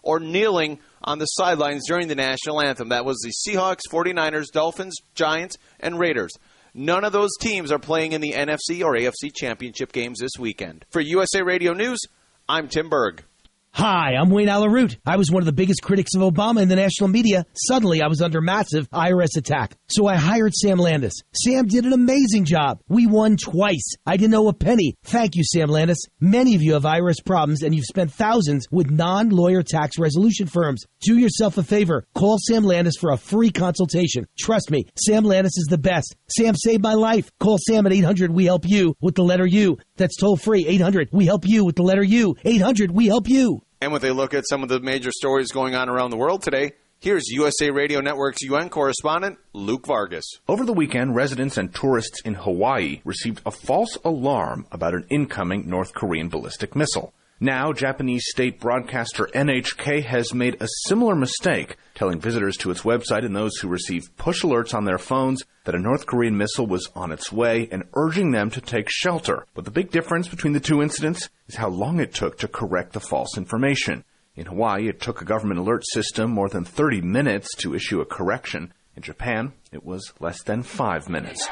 or kneeling on the sidelines during the national anthem. That was the Seahawks, 49ers, Dolphins, Giants, and Raiders. None of those teams are playing in the NFC or AFC championship games this weekend. For USA Radio News, I'm Tim Berg. Hi, I'm Wayne Alaroot. I was one of the biggest critics of Obama in the national media. Suddenly, I was under massive IRS attack. So I hired Sam Landis. Sam did an amazing job. We won twice. I didn't owe a penny. Thank you, Sam Landis. Many of you have IRS problems, and you've spent thousands with non-lawyer tax resolution firms. Do yourself a favor. Call Sam Landis for a free consultation. Trust me, Sam Landis is the best. Sam saved my life. Call Sam at 800-WE-HELP-YOU with the letter U. That's toll free, 800-WE-HELP-YOU with the letter U. 800-WE-HELP-YOU. And with a look at some of the major stories going on around the world today, here's USA Radio Network's UN correspondent, Luke Vargas. Over the weekend, residents and tourists in Hawaii received a false alarm about an incoming North Korean ballistic missile. Now, Japanese state broadcaster NHK has made a similar mistake, telling visitors to its website and those who received push alerts on their phones that a North Korean missile was on its way and urging them to take shelter. But the big difference between the two incidents is how long it took to correct the false information. In Hawaii, it took a government alert system more than 30 minutes to issue a correction. In Japan, it was less than 5 minutes.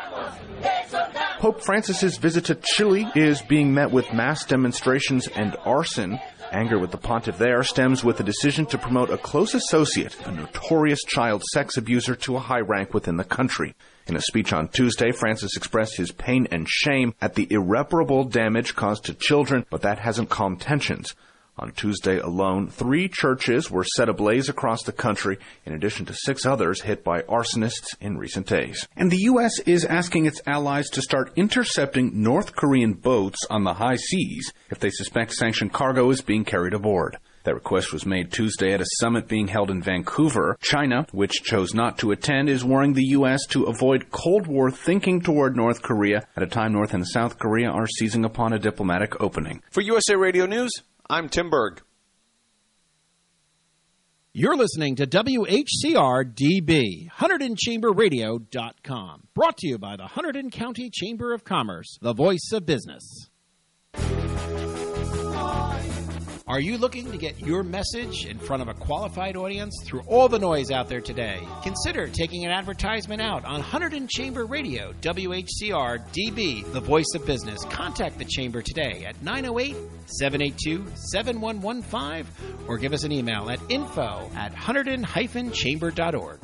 Pope Francis's visit to Chile is being met with mass demonstrations and arson. Anger with the pontiff there stems with the decision to promote a close associate, a notorious child sex abuser, to a high rank within the country. In a speech on Tuesday, Francis expressed his pain and shame at the irreparable damage caused to children, but that hasn't calmed tensions. On Tuesday alone, 3 churches were set ablaze across the country, in addition to 6 others hit by arsonists in recent days. And the U.S. is asking its allies to start intercepting North Korean boats on the high seas if they suspect sanctioned cargo is being carried aboard. That request was made Tuesday at a summit being held in Vancouver. China, which chose not to attend, is warning the U.S. to avoid Cold War thinking toward North Korea at a time North and South Korea are seizing upon a diplomatic opening. For USA Radio News, I'm Tim Berg. You're listening to WHCR-DB, HunterdonChamberRadio.com. Brought to you by the Hunterdon County Chamber of Commerce, the voice of business. Are you looking to get your message in front of a qualified audience through all the noise out there today? Consider taking an advertisement out on Hunterdon Chamber Radio, WHCR-DB, the voice of business. Contact the Chamber today at 908-782-7115 or give us an email at info@hunterdon-chamber.org.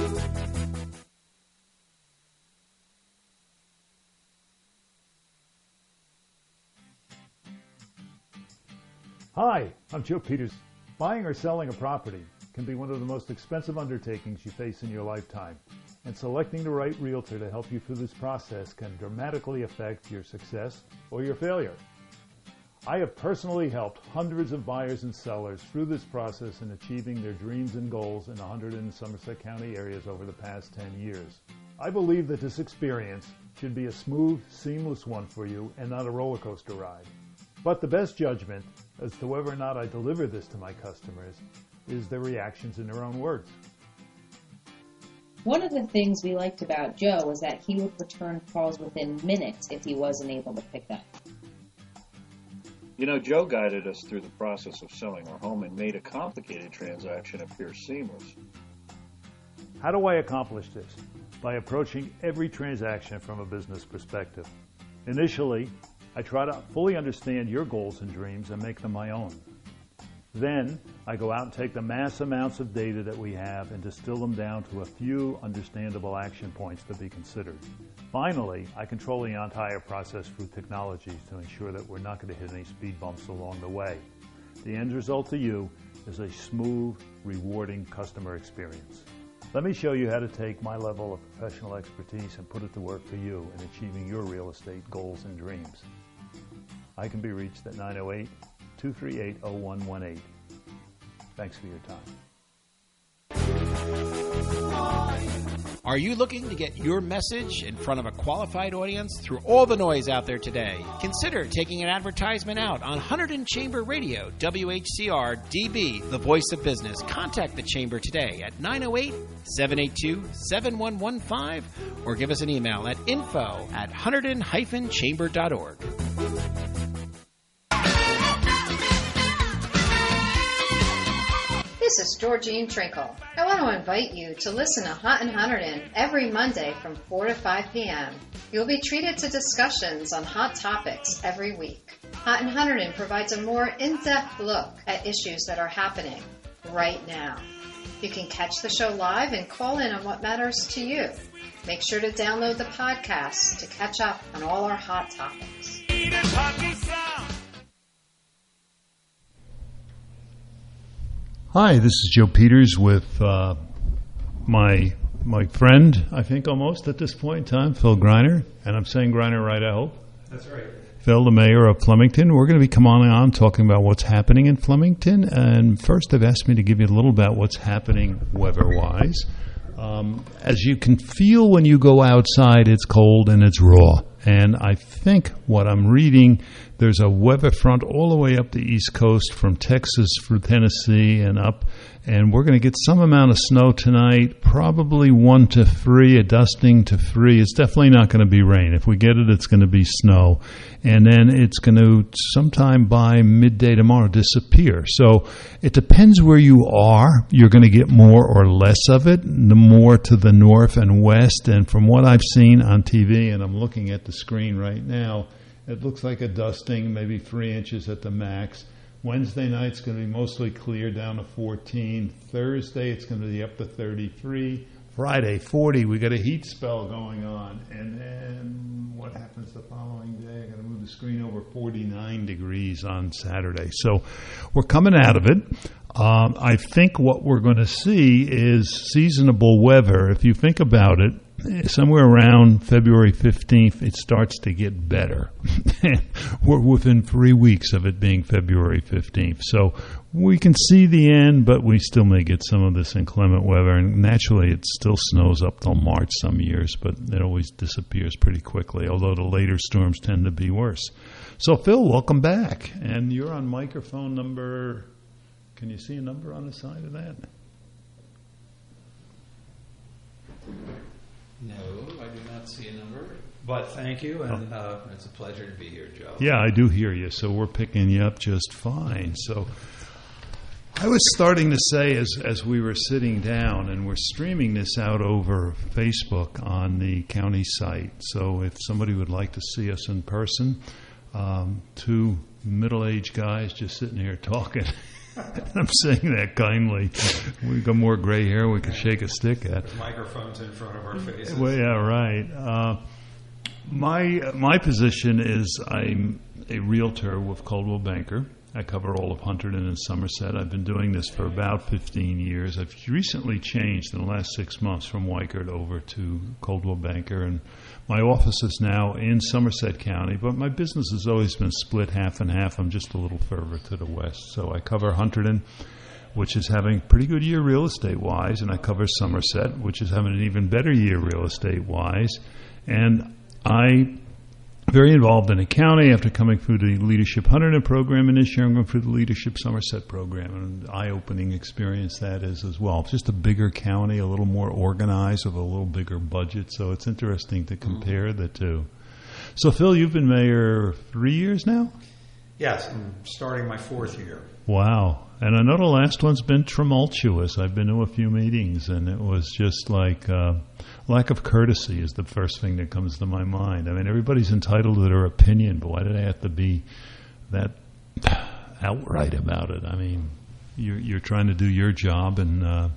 Hi, I'm Joe Peters. Buying or selling a property can be one of the most expensive undertakings you face in your lifetime, and selecting the right realtor to help you through this process can dramatically affect your success or your failure. I have personally helped hundreds of buyers and sellers through this process in achieving their dreams and goals in the Hunterdon and Somerset County areas over the past 10 years. I believe that this experience should be a smooth, seamless one for you and not a roller coaster ride. But the best judgment as to whether or not I deliver this to my customers is their reactions in their own words. One of the things we liked about Joe was that he would return calls within minutes if he wasn't able to pick up. You know, Joe guided us through the process of selling our home and made a complicated transaction appear seamless. How do I accomplish this? By approaching every transaction from a business perspective. Initially, I try to fully understand your goals and dreams and make them my own. Then, I go out and take the mass amounts of data that we have and distill them down to a few understandable action points to be considered. Finally, I control the entire process through technology to ensure that we're not going to hit any speed bumps along the way. The end result to you is a smooth, rewarding customer experience. Let me show you how to take my level of professional expertise and put it to work for you in achieving your real estate goals and dreams. I can be reached at 908-238-0118. Thanks for your time. Are you looking to get your message in front of a qualified audience through all the noise out there today? Consider taking an advertisement out on Hunterdon Chamber Radio, WHCR-DB, the voice of business. Contact the Chamber today at 908-782-7115 or give us an email at info@hunterdon-chamber.org. This is Georgine Trinkle. I want to invite you to listen to Hot and Hunterton every Monday from 4 to 5 p.m. You'll be treated to discussions on hot topics every week. Hot and Hunterton provides a more in-depth look at issues that are happening right now. You can catch the show live and call in on what matters to you. Make sure to download the podcast to catch up on all our hot topics. Hi, this is Joe Peters with my friend, I think almost at this point in time, Phil Greiner. And I'm saying Greiner right, I hope. That's right. Phil, the mayor of Flemington. We're going to be coming on talking about what's happening in Flemington. And first, they've asked me to give you a little about what's happening weather-wise. As you can feel when you go outside, it's cold and it's raw. And I think what I'm reading, there's a weather front all the way up the East Coast from Texas through Tennessee and up. And we're going to get some amount of snow tonight, probably 1 to 3, a dusting to 3. It's definitely not going to be rain. If we get it, it's going to be snow. And then it's going to, sometime by midday tomorrow, disappear. So it depends where you are. You're going to get more or less of it, the more to the north and west. And from what I've seen on TV, and I'm looking at the screen right now, it looks like a dusting, maybe 3 inches at the max. Wednesday night's going to be mostly clear, down to 14. Thursday, it's going to be up to 33. Friday, 40. We got a heat spell going on. And then what happens the following day? I got to move the screen over, 49 degrees on Saturday. So we're coming out of it. I think what we're going to see is seasonable weather. If you think about it, somewhere around February 15th, it starts to get better. We're within 3 weeks of it being February 15th. So we can see the end, but we still may get some of this inclement weather. And naturally, it still snows up till March some years, but it always disappears pretty quickly, although the later storms tend to be worse. So, Phil, welcome back. And you're on microphone number... Can you see a number on the side of that? No, I do not see a number. But thank you, and it's a pleasure to be here, Joe. Yeah, I do hear you, so we're picking you up just fine. So I was starting to say as we were sitting down, and we're streaming this out over Facebook on the county site, so if somebody would like to see us in person, 2 middle-aged guys just sitting here talking. I'm saying that kindly. We've got more gray hair we can shake a stick at. With microphones in front of our faces. Well, yeah, right. My position is I'm a realtor with Coldwell Banker. I cover all of Hunterdon and Somerset. I've been doing this for about 15 years. I've recently changed in the last 6 months from Weichert over to Coldwell Banker, and my office is now in Somerset County, but my business has always been split half and half. I'm just a little further to the west. So I cover Hunterdon, which is having a pretty good year real estate-wise, and I cover Somerset, which is having an even better year real estate-wise. And I'm very involved in the county after coming through the Leadership Hunterdon program, and this year I'm going through the Leadership Somerset program, and an eye-opening experience that is as well. It's just a bigger county, a little more organized, with a little bigger budget, so it's interesting to compare the two. So, Phil, you've been mayor 3 years now? Yes, I'm starting my 4th year. Wow. And I know the last one's been tumultuous. I've been to a few meetings, and it was just like lack of courtesy is the first thing that comes to my mind. I mean, everybody's entitled to their opinion, but why do they have to be that outright about it? I mean, you're trying to do your job, and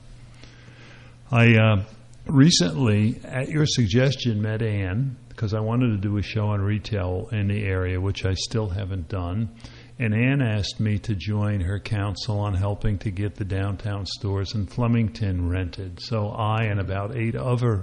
I recently, at your suggestion, met Ann, because I wanted to do a show on retail in the area, which I still haven't done. And Ann asked me to join her council on helping to get the downtown stores in Flemington rented. So I and about 8 other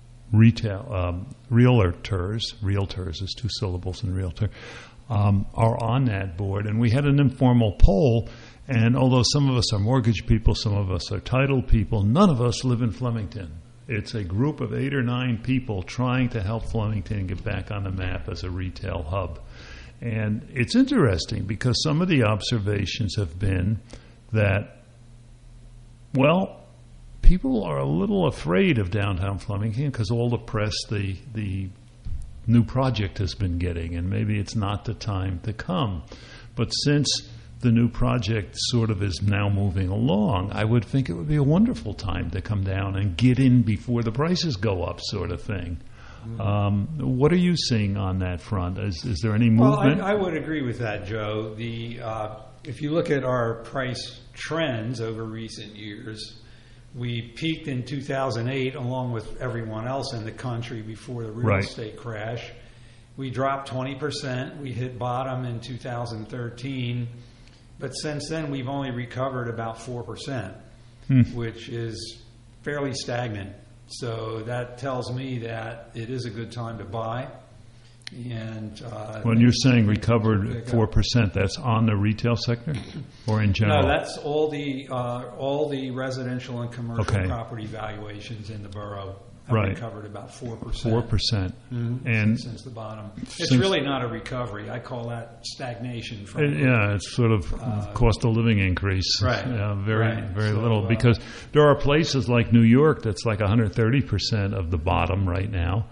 realtors is 2 syllables in realtor, are on that board. And we had an informal poll, and although some of us are mortgage people, some of us are title people, none of us live in Flemington. It's a group of 8 or 9 people trying to help Flemington get back on the map as a retail hub. And it's interesting because some of the observations have been that, well, people are a little afraid of downtown Flemington because all the press the new project has been getting, and maybe it's not the time to come. But since the new project sort of is now moving along, I would think it would be a wonderful time to come down and get in before the prices go up, sort of thing. What are you seeing on that front? Is there any movement? Well, I would agree with that, Joe. If you look at our price trends over recent years, we peaked in 2008 along with everyone else in the country before the real estate crash. We dropped 20%. We hit bottom in 2013. But since then, we've only recovered about 4%, which is fairly stagnant. So that tells me that it is a good time to buy. And when you're saying recovered 4%, that's on the retail sector or in general? No, that's all the residential and commercial property valuations in the borough have recovered about 4%. 4%. And since the bottom. It's really not a recovery. I call that stagnation. It's sort of cost of living increase. Right. Very little. Because there are places like New York that's like 130% of the bottom right now.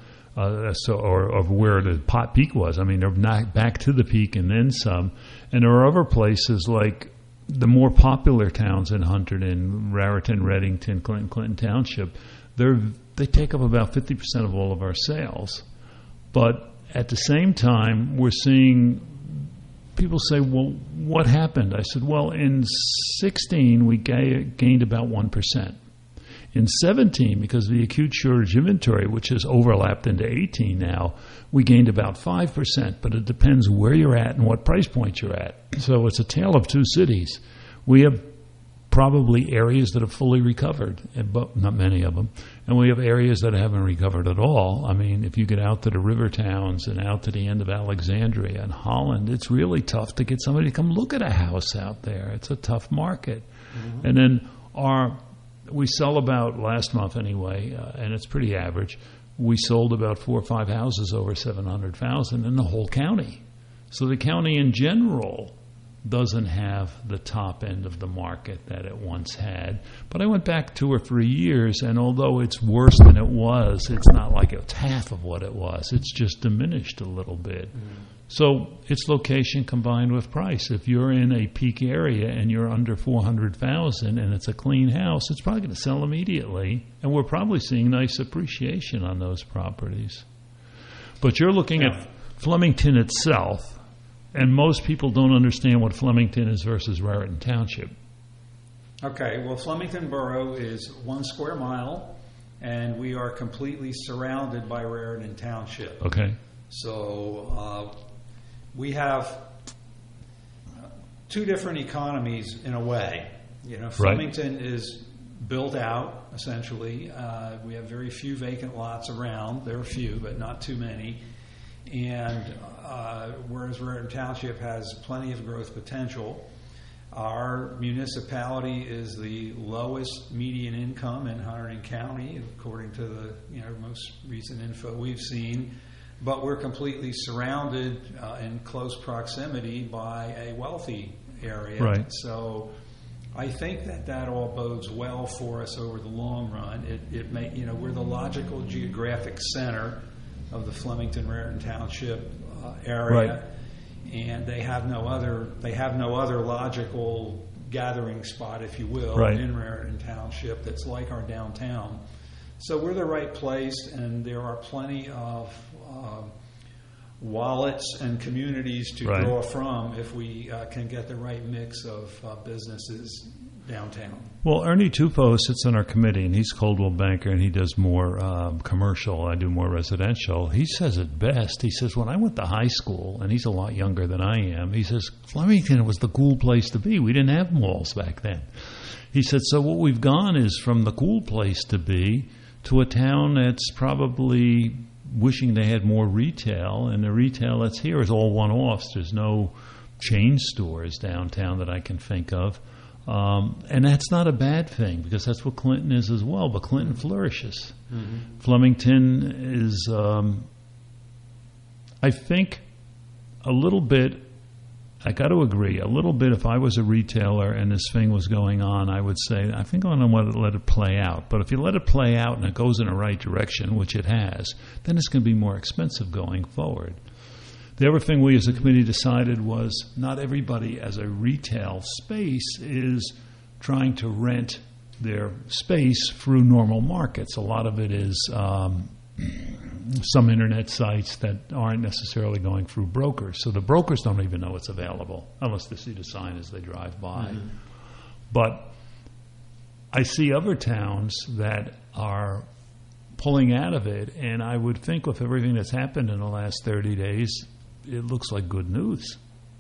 Or of where the peak was. I mean, they're not back to the peak and then some. And there are other places like the more popular towns in Hunterdon, Raritan, Reddington, Clinton Township. They take up about 50% of all of our sales. But at the same time, we're seeing people say, well, what happened? I said, well, in 16, we gained about 1%. In 17, because of the acute shortage inventory, which has overlapped into 18 now, we gained about 5%, but it depends where you're at and what price point you're at. So it's a tale of two cities. We have probably areas that have fully recovered, but not many of them. And we have areas that haven't recovered at all. I mean, if you get out to the river towns and out to the end of Alexandria and Holland, it's really tough to get somebody to come look at a house out there. It's a tough market. And then we sell about, last month anyway, and it's pretty average, we sold about 4 or 5 houses over $700,000 in the whole county. So the county in general doesn't have the top end of the market that it once had. But I went back 2 or 3 years, and although it's worse than it was, it's not like it's half of what it was. It's just diminished a little bit. So it's location combined with price. If you're in a peak area and you're under $400,000 and it's a clean house, it's probably going to sell immediately, and we're probably seeing nice appreciation on those properties. But you're looking at Flemington itself, and most people don't understand what Flemington is versus Raritan Township. Okay, well, Flemington Borough is 1 square mile, and we are completely surrounded by Raritan Township. Okay. So we have 2 different economies in a way. You know, Flemington is built out, essentially. We have very few vacant lots around. There are a few, but not too many. And whereas Raritan Township has plenty of growth potential, our municipality is the lowest median income in Hunterdon County, according to the most recent info we've seen. But we're completely surrounded in close proximity by a wealthy area. Right. So I think that all bodes well for us over the long run. It may, we're the logical geographic center of the Flemington-Raritan Township area, and they have no other logical gathering spot, if you will, in Raritan Township that's like our downtown. So we're the right place, and there are plenty of wallets and communities to draw from if we can get the right mix of businesses downtown. Well, Ernie Tupou sits on our committee, and he's Coldwell Banker, and he does more commercial. I do more residential. He says it best. He says, when I went to high school, and he's a lot younger than I am, he says, Flemington was the cool place to be. We didn't have malls back then. He said, so what we've gone is from the cool place to be to a town that's probably wishing they had more retail, and the retail that's here is all one-offs. There's no chain stores downtown that I can think of. And that's not a bad thing, because that's what Clinton is as well, but Clinton flourishes. Mm-hmm. Flemington is, I think, a little bit, I got to agree, a little bit, if I was a retailer and this thing was going on, I would say, I think I'm going to let it play out. But if you let it play out and it goes in the right direction, which it has, then it's going to be more expensive going forward. The other thing we as a committee decided was not everybody as a retail space is trying to rent their space through normal markets. A lot of it is some internet sites that aren't necessarily going through brokers. So the brokers don't even know it's available unless they see the sign as they drive by. Mm-hmm. But I see other towns that are pulling out of it, and I would think with everything that's happened in the last 30 days, it looks like good news.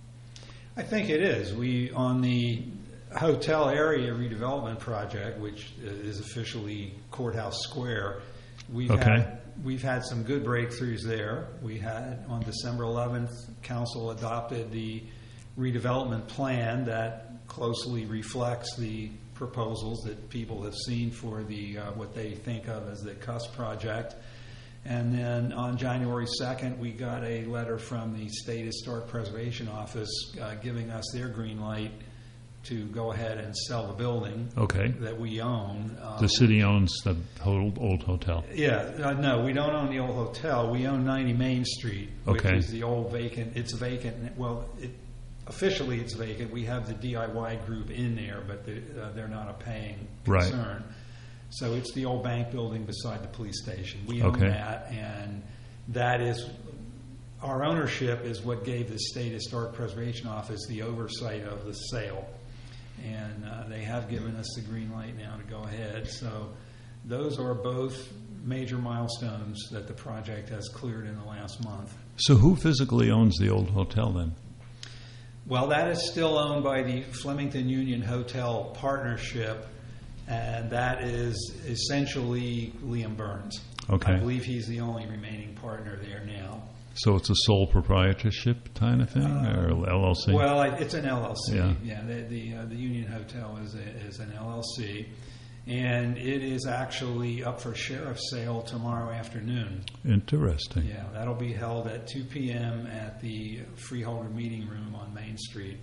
I think it is. We, on the hotel area redevelopment project, which is officially Courthouse Square, we've had some good breakthroughs there. We had, on December 11th, Council adopted the redevelopment plan that closely reflects the proposals that people have seen for the what they think of as the CUS project. And then on January 2nd, we got a letter from the State Historic Preservation Office giving us their green light to go ahead and sell the building that we own. The city owns the old hotel. Yeah, no, we don't own the old hotel. We own 90 Main Street, which is the old vacant. It's vacant. Well, officially it's vacant. We have the DIY group in there, but they're not a paying concern. Right. So it's the old bank building beside the police station. We own that, and that is our ownership is what gave the State Historic Preservation Office the oversight of the sale. And they have given us the green light now to go ahead. So those are both major milestones that the project has cleared in the last month. So who physically owns the old hotel then? Well, that is still owned by the Flemington Union Hotel Partnership, and that is essentially Liam Burns. Okay. I believe he's the only remaining partner there now. So it's a sole proprietorship kind of thing, or LLC? Well, it's an LLC. Yeah, the Union Hotel is an LLC, and it is actually up for sheriff sale tomorrow afternoon. Interesting. Yeah, that'll be held at 2 p.m. at the Freeholder Meeting Room on Main Street.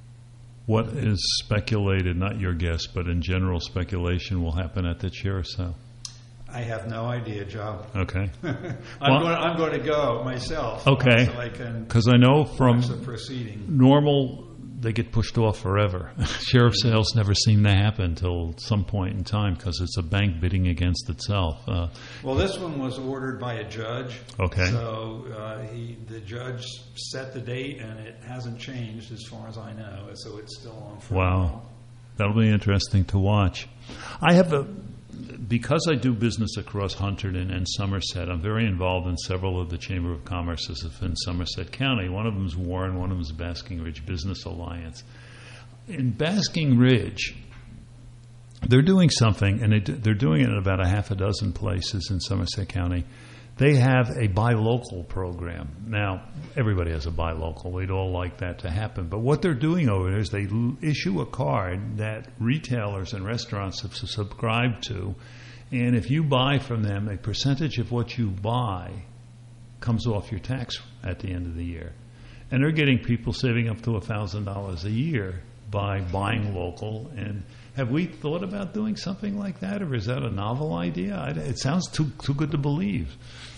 What is speculated, not your guess, but in general speculation, will happen at the sheriff's sale? I have no idea, Joe. Okay. I'm going to go myself. Okay. So I can because I know from the proceeding. Normal, they get pushed off forever. Sheriff sales never seem to happen until some point in time because it's a bank bidding against itself. Well, this one was ordered by a judge. Okay. So the judge set the date, and it hasn't changed as far as I know. So it's still on for a while. That'll be interesting to watch. Because I do business across Hunterdon and Somerset, I'm very involved in several of the Chamber of Commerces in Somerset County. One of them is Warren, one of them is Basking Ridge Business Alliance. In Basking Ridge, they're doing something, and they're doing it in about a half a dozen places in Somerset County. They have a buy local program. Now, everybody has a buy local. We'd all like that to happen. But what they're doing over there is they issue a card that retailers and restaurants have subscribed to. And if you buy from them, a percentage of what you buy comes off your tax at the end of the year. And they're getting people saving up to $1,000 a year by buying local. And have we thought about doing something like that, or is that a novel idea? It sounds too good to believe.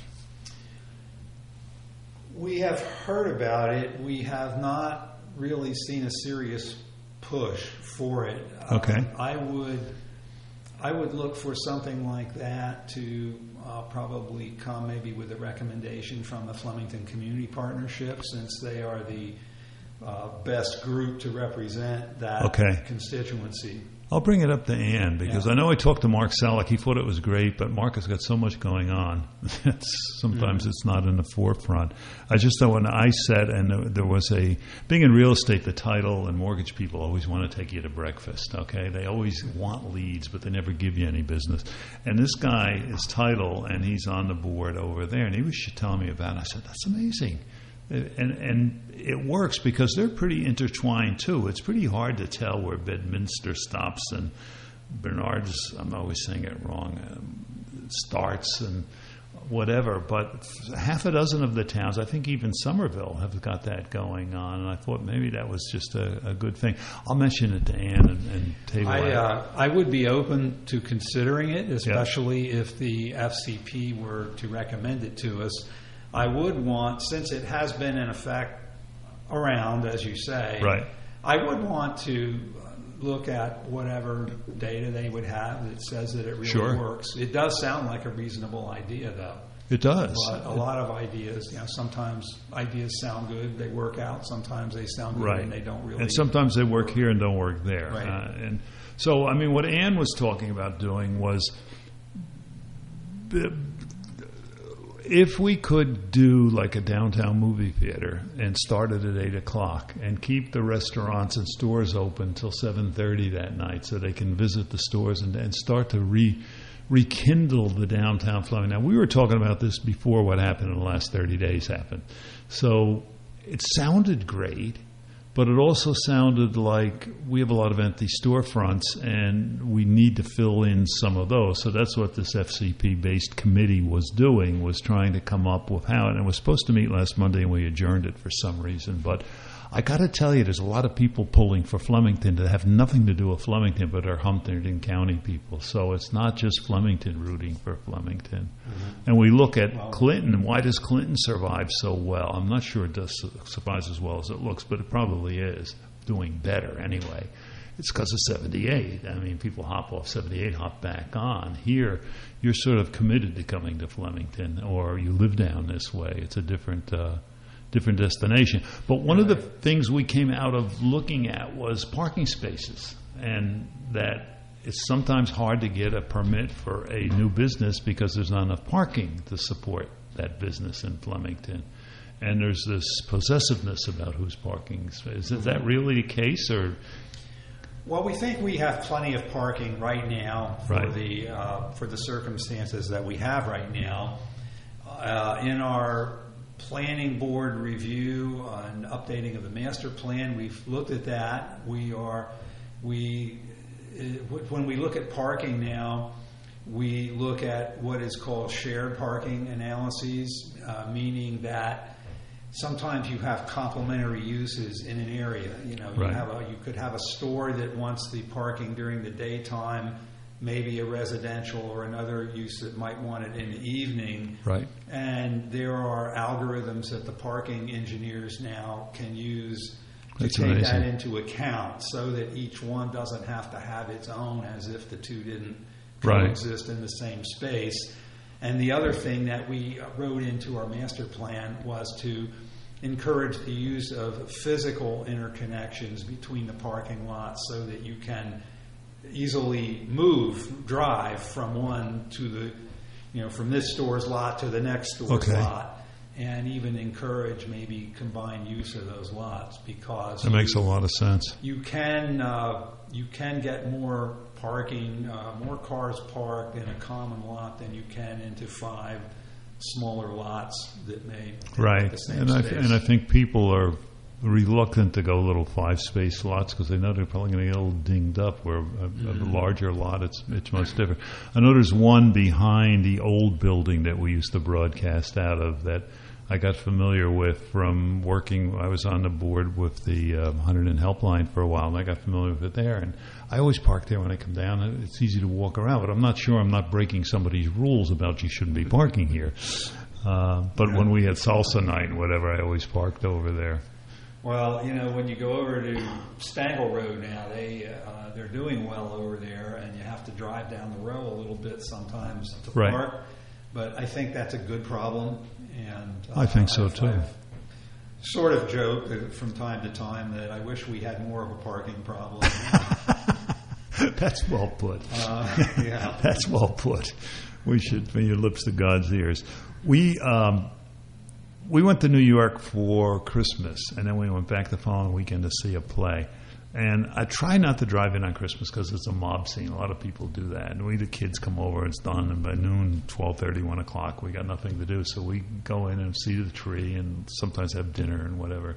We have heard about it. We have not really seen a serious push for it. Okay. I would look for something like that to probably come maybe with a recommendation from the Flemington Community Partnership, since they are the best group to represent that constituency. I'll bring it up to Ann, because I know I talked to Mark Selleck. He thought it was great, but Mark has got so much going on. Sometimes it's not in the forefront. I just know when I said, and there was being in real estate, the title and mortgage people always want to take you to breakfast, okay? They always want leads, but they never give you any business. And this guy is title, and he's on the board over there, and he was telling me about it. I said, that's amazing. And it works because they're pretty intertwined too. It's pretty hard to tell where Bedminster stops and Bernard's, I'm always saying it wrong, starts and whatever. But half a dozen of the towns, I think even Somerville, have got that going on. And I thought maybe that was just a good thing. I'll mention it to Ann and table it. I would be open to considering it, especially if the FCP were to recommend it to us. I would want, since it has been in effect around, as you say, right. I would want to look at whatever data they would have that says that it really works. It does sound like a reasonable idea, though. It does. But a lot of ideas, sometimes ideas sound good, they work out. Sometimes they sound good and they don't really. And sometimes they work here and don't work there. Right. And so, I mean, what Ann was talking about doing was, if we could do like a downtown movie theater and start it at 8 o'clock and keep the restaurants and stores open till 7:30 that night so they can visit the stores and start to rekindle the downtown Fleming. Now, we were talking about this before what happened in the last 30 days happened. So it sounded great, but it also sounded like we have a lot of empty storefronts and we need to fill in some of those. So that's what this FCP-based committee was doing, was trying to come up with how. And it was supposed to meet last Monday and we adjourned it for some reason. But I got to tell you, there's a lot of people pulling for Flemington that have nothing to do with Flemington, but are Hunterdon County people. So it's not just Flemington rooting for Flemington. Mm-hmm. And we look at Clinton. Why does Clinton survive so well? I'm not sure it does survive as well as it looks, but it probably is doing better anyway. It's because of 78. I mean, people hop off 78, hop back on. Here, you're sort of committed to coming to Flemington, or you live down this way. It's a different destination. But one of the things we came out of looking at was parking spaces, and that it's sometimes hard to get a permit for a new business because there's not enough parking to support that business in Flemington. And there's this possessiveness about whose parking space. Is that really the case, or? Well, we think we have plenty of parking right now for the circumstances that we have right now. In our planning board review and updating of the master plan, we've looked at that. When we look at parking now, we look at what is called shared parking analyses, meaning that sometimes you have complementary uses in an area. You could have a store that wants the parking during the daytime, maybe a residential or another use that might want it in the evening. Right. And there are algorithms that the parking engineers now can use to That's take amazing. that into account, so that each one doesn't have to have its own, as if the two didn't coexist in the same space. And the other thing that we wrote into our master plan was to encourage the use of physical interconnections between the parking lots, so that you can easily drive from one to from this store's lot to the next store's lot, and even encourage maybe combined use of those lots, because that makes a lot of sense. You can get more parking, more cars parked in a common lot than you can into 5 smaller lots that may have the same space. And I think people are reluctant to go little 5-space lots because they know they're probably going to get a little dinged up, where a larger lot, it's much different. I know there's one behind the old building that we used to broadcast out of that I got familiar with from working. I was on the board with the Hunterdon Helpline for a while, and I got familiar with it there. And I always park there when I come down. It's easy to walk around, but I'm not sure I'm not breaking somebody's rules about you shouldn't be parking here. But when we had salsa night and whatever, I always parked over there. Well, when you go over to Stangle Road now, they're doing well over there, and you have to drive down the row a little bit sometimes to park. But I think that's a good problem, and I think so too. I've sort of joke from time to time that I wish we had more of a parking problem. That's well put. Yeah, that's well put. We should from your lips to God's ears. We went to New York for Christmas, and then we went back the following weekend to see a play. And I try not to drive in on Christmas because it's a mob scene. A lot of people do that. And the kids come over, it's done, and by noon, 12:30, 1 o'clock, we got nothing to do. So we go in and see the tree and sometimes have dinner and whatever.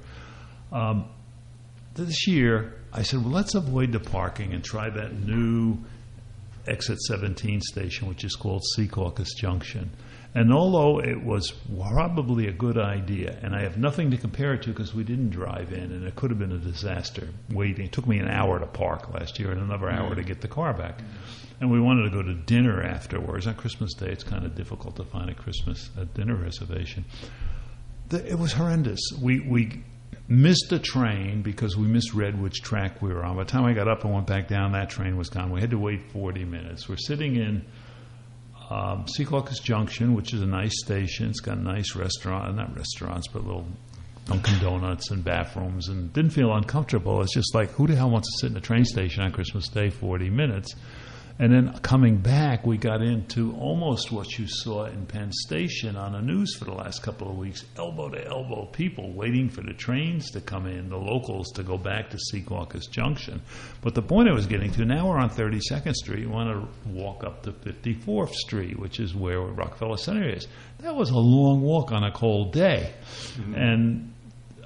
This year, I said, well, let's avoid the parking and try that new Exit 17 station, which is called Secaucus Junction. And although it was probably a good idea, and I have nothing to compare it to because we didn't drive in, and it could have been a disaster waiting. It took me an hour to park last year and another hour to get the car back. And we wanted to go to dinner afterwards. On Christmas Day, it's kind of difficult to find a dinner reservation. It was horrendous. We missed a train because we misread which track we were on. By the time I got up and went back down, that train was gone. We had to wait 40 minutes. We're sitting in Secaucus Junction, which is a nice station. It's got nice not restaurants, but little Dunkin' Donuts and bathrooms, and didn't feel uncomfortable. It's just like, who the hell wants to sit in a train station on Christmas Day 40 minutes? And then coming back, we got into almost what you saw in Penn Station on the news for the last couple of weeks, elbow-to-elbow people waiting for the trains to come in, the locals to go back to Secaucus Junction. But the point I was getting to, now we're on 32nd Street. You want to walk up to 54th Street, which is where Rockefeller Center is. That was a long walk on a cold day. Mm-hmm. And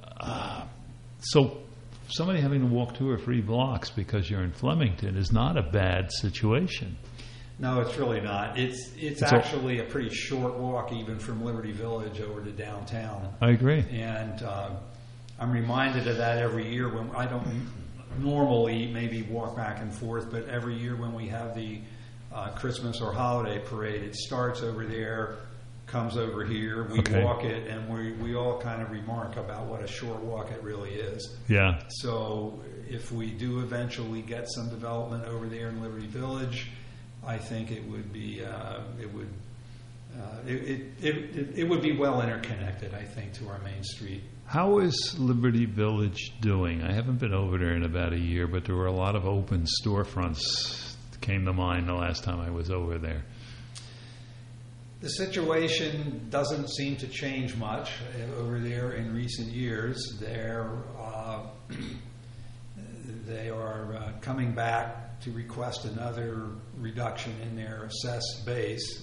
so somebody having to walk 2 or 3 blocks because you're in Flemington is not a bad situation. No, it's really not. It's actually a pretty short walk even from Liberty Village over to downtown. I agree. And I'm reminded of that every year when I don't normally maybe walk back and forth, but every year when we have the Christmas or holiday parade, it starts over there, comes over here, we walk it, and we all kind of remark about what a short walk it really is. Yeah. So if we do eventually get some development over there in Liberty Village, I think it would be it would be well interconnected, I think, to our main street. How is Liberty Village doing? I haven't been over there in about a year, but there were a lot of open storefronts that came to mind the last time I was over there. The situation doesn't seem to change much over there in recent years. They are coming back to request another reduction in their assessed base.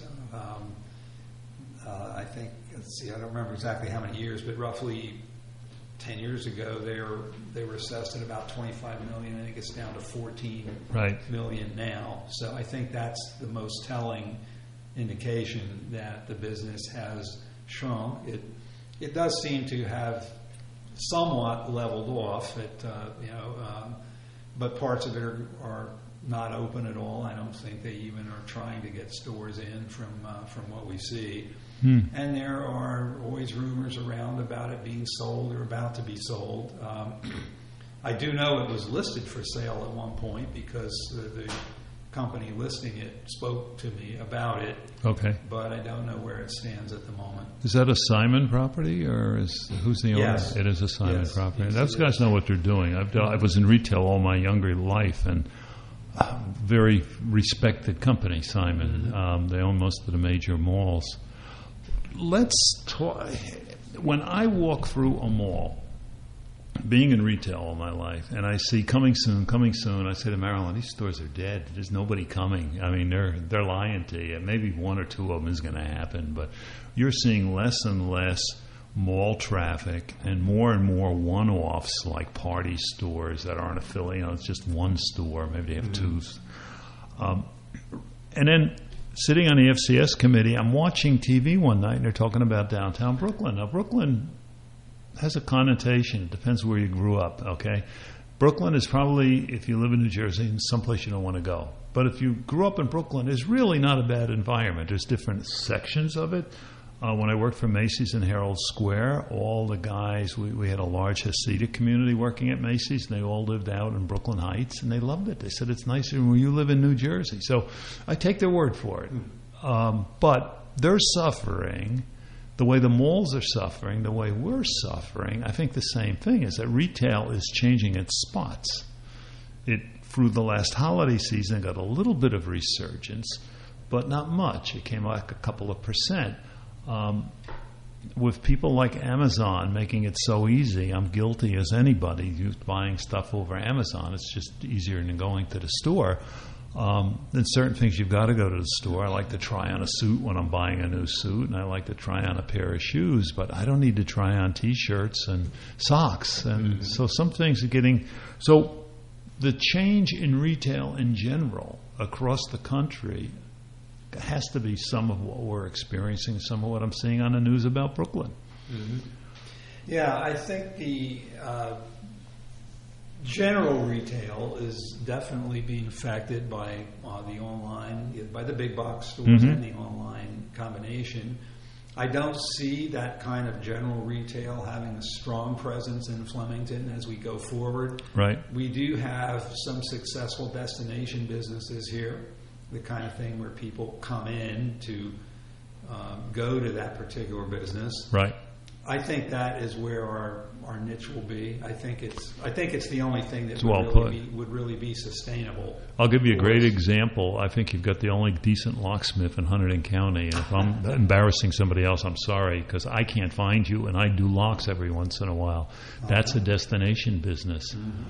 I think, I don't remember exactly how many years, but roughly 10 years ago they were assessed at about $25 million. I think it's down to $14 million now. So I think that's the most telling indication that the business has shrunk. It does seem to have somewhat leveled off. But parts of it are not open at all. I don't think they even are trying to get stores in from what we see. And there are always rumors around about it being sold or about to be sold. I do know it was listed for sale at one point because the company listing it spoke to me about it. Okay. But I don't know where it stands at the moment. Is that a Simon property, or who's the owner? Yes. It is a Simon property. Yes, those guys know what they're doing. I was in retail all my younger life, and very respected company, Simon. Mm-hmm. They own most of the major malls. Let's talk. When I walk through a mall, being in retail all my life, and I see coming soon, I say to Marilyn, these stores are dead. There's nobody coming. I mean, they're lying to you. Maybe 1 or 2 of them is going to happen, but you're seeing less and less mall traffic and more one-offs like party stores that aren't affiliated. It's just one store. Maybe they have 2. And then sitting on the FCS committee, I'm watching TV one night, and they're talking about downtown Brooklyn. Now, Brooklyn has a connotation. It depends where you grew up, okay? Brooklyn is probably, if you live in New Jersey, someplace you don't want to go. But if you grew up in Brooklyn, it's really not a bad environment. There's different sections of it. When I worked for Macy's in Herald Square, all the guys, we had a large Hasidic community working at Macy's, and they all lived out in Brooklyn Heights, and they loved it. They said it's nicer when you live in New Jersey. So I take their word for it. But they're suffering the way the malls are suffering, the way we're suffering. I think the same thing is that retail is changing its spots. It, through the last holiday season, got a little bit of resurgence, but not much. It came like a couple of percent. With people like Amazon making it so easy, I'm guilty as anybody buying stuff over Amazon. It's just easier than going to the store. Then certain things you've got to go to the store. I like to try on a suit when I'm buying a new suit, and I like to try on a pair of shoes, but I don't need to try on T-shirts and socks. And so some things are getting... So the change in retail in general across the country has to be some of what we're experiencing, some of what I'm seeing on the news about Brooklyn. Mm-hmm. Yeah, I think the general retail is definitely being affected by the online, by the big box stores and the online combination. I don't see that kind of general retail having a strong presence in Flemington as we go forward. Right. We do have some successful destination businesses here, the kind of thing where people come in to go to that particular business. Right. I think that is where our niche will be. I think it's the only thing that would really be sustainable. I'll give you a great example. I think you've got the only decent locksmith in Hunterdon County, and if I'm embarrassing somebody else, I'm sorry, because I can't find you, and I do locks every once in a while. That's a destination business.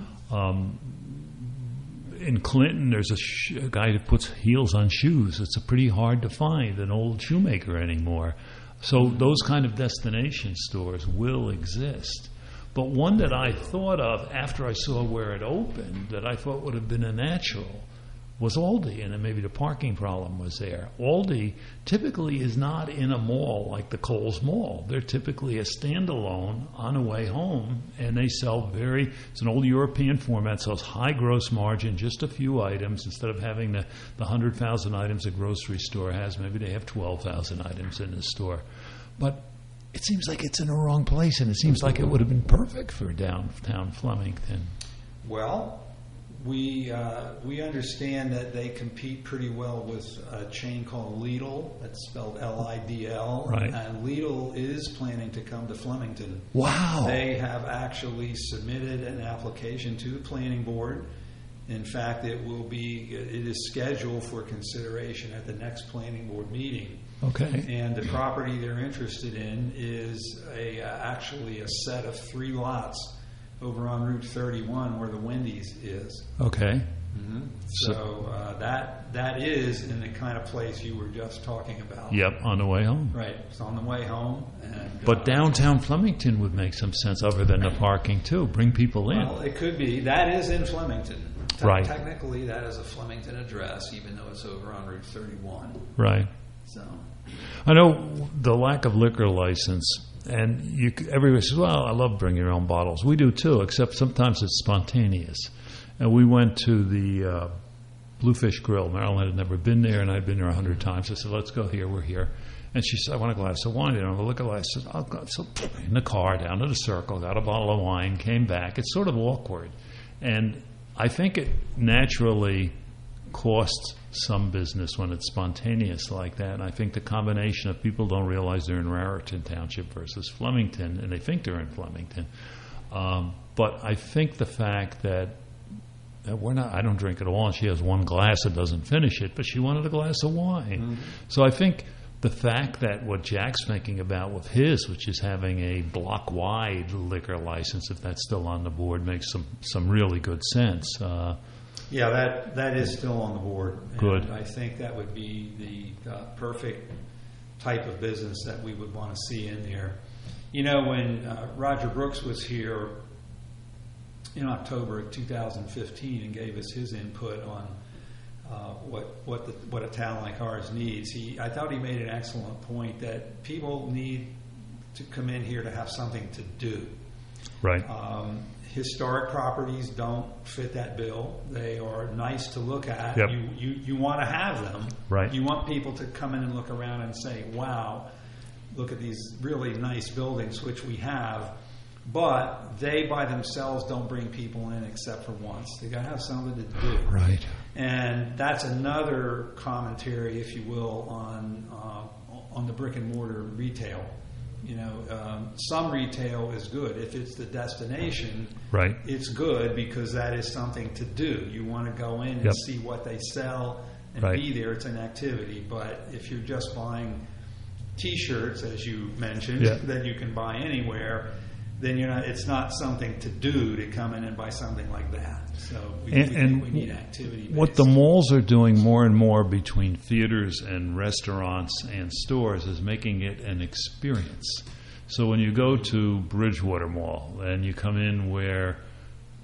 In Clinton, there's a guy that puts heels on shoes. It's pretty hard to find an old shoemaker anymore. So those kind of destination stores will exist. But one that I thought of after I saw where it opened that I thought would have been a natural was Aldi, and then maybe the parking problem was there. Aldi typically is not in a mall like the Kohl's Mall. They're typically a standalone on the way home, and they sell it's an old European format, sells high gross margin, just a few items. Instead of having the 100,000 items a grocery store has, maybe they have 12,000 items in the store. But it seems like it's in the wrong place, and it seems like it would have been perfect for downtown Flemington. Well, we understand that they compete pretty well with a chain called Lidl. That's spelled Lidl. Right. And Lidl is planning to come to Flemington. Wow. They have actually submitted an application to the planning board. In fact, it is scheduled for consideration at the next planning board meeting. Okay. And the property they're interested in is actually a set of 3 lots over on Route 31 where the Wendy's is. Okay. Mm-hmm. So that is in the kind of place you were just talking about. Yep, on the way home. Right, it's on the way home. But downtown Flemington would make some sense other than the parking too. Bring people in. Well, it could be. That is in Flemington. Right. Technically, that is a Flemington address, even though it's over on Route 31. Right. So, I know the lack of liquor license, and everybody says, well, I love bringing your own bottles. We do too, except sometimes it's spontaneous. And we went to the Bluefish Grill. Marilyn had never been there, and I'd been there 100 times. I said, let's go here. We're here. And she said, I want a glass of wine. I don't have a liquor license. I'll go. So in the car, down to the Circle, got a bottle of wine, came back. It's sort of awkward. And I think it naturally costs some business when it's spontaneous like that. And I think the combination of people don't realize they're in Raritan Township versus Flemington, and they think they're in Flemington. But I think the fact that I don't drink at all, and she has one glass and doesn't finish it, but she wanted a glass of wine. Mm-hmm. So I think the fact that what Jack's thinking about with his, which is having a block-wide liquor license, if that's still on the board, makes some really good sense. Yeah, that is still on the board. Good. And I think that would be the perfect type of business that we would want to see in there. You know, when Roger Brooks was here in October of 2015 and gave us his input on what a town like ours needs, I thought he made an excellent point that people need to come in here to have something to do. Right. Historic properties don't fit that bill. They are nice to look at. Yep. You want to have them. Right. You want people to come in and look around and say, wow, look at these really nice buildings, which we have. But they by themselves don't bring people in except for once. They got to have something to do. Right. And that's another commentary, if you will, on the brick and mortar retail. You know, some retail is good. If it's the destination, right, it's good because that is something to do. You want to go in and see what they sell and be there. It's an activity. But if you're just buying T-shirts, as you mentioned, that you can buy anywhere, then it's not something to do to come in and buy something like that. So we think we need activity. What the malls are doing more and more between theaters and restaurants and stores is making it an experience. So when you go to Bridgewater Mall and you come in where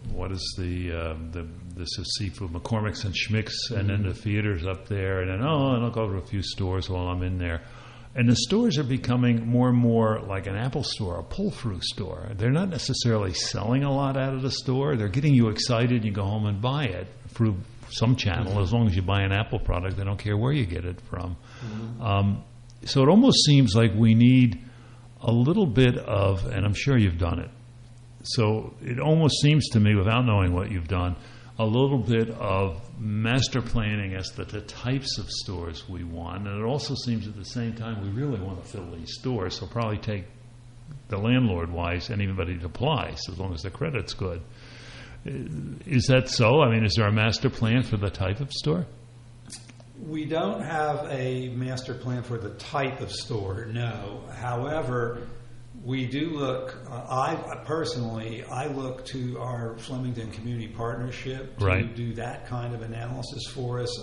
this is seafood, McCormick's and Schmick's, and then the theater's up there, and then and I'll go to a few stores while I'm in there. And the stores are becoming more and more like an Apple store, a pull-through store. They're not necessarily selling a lot out of the store. They're getting you excited. You go home and buy it through some channel. As long as you buy an Apple product, they don't care where you get it from. So it almost seems like we need a little bit of, and I'm sure you've done it, so it almost seems to me, without knowing what you've done, a little bit of master planning as to the types of stores we want. And it also seems at the same time we really want to fill these stores, so probably take the landlord-wise anybody that applies, as long as the credit's good. Is that so? I mean, is there a master plan for the type of store? We don't have a master plan for the type of store, no. However, we do look, I look to our Flemington Community Partnership to do that kind of analysis for us.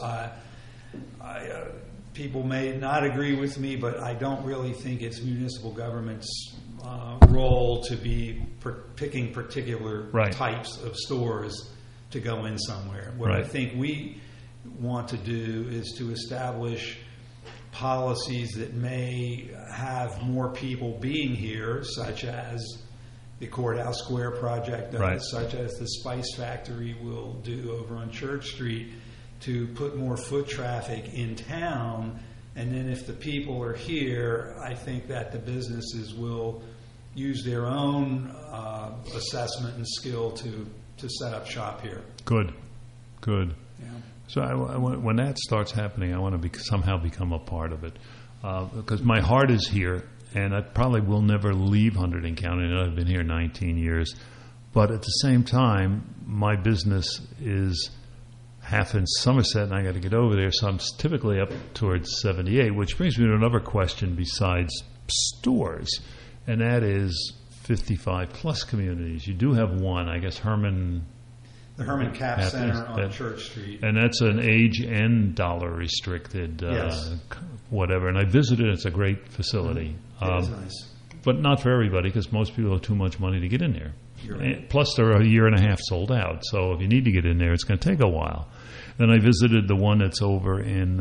People may not agree with me, but I don't really think it's municipal government's role to be picking particular types of stores to go in somewhere. What I think we want to do is to establish policies that may have more people being here, such as the Courthouse Square project does, such as the Spice Factory will do over on Church Street, to put more foot traffic in town. And then if the people are here, I think that the businesses will use their own assessment and skill to set up shop here. Good. Yeah. So when that starts happening, I want to somehow become a part of it, because my heart is here, and I probably will never leave Hunterdon County. I've been here 19 years. But at the same time, my business is half in Somerset, and I got to get over there, so I'm typically up towards 78, which brings me to another question besides stores, and that is 55-plus communities. You do have one, I guess, the Herman Cap Center on Church Street. And that's an age and dollar restricted, whatever. And I visited. It's a great facility. It is nice. But not for everybody, because most people have too much money to get in there. Right. Plus, they're a year and a half sold out. So if you need to get in there, it's going to take a while. Then I visited the one that's over in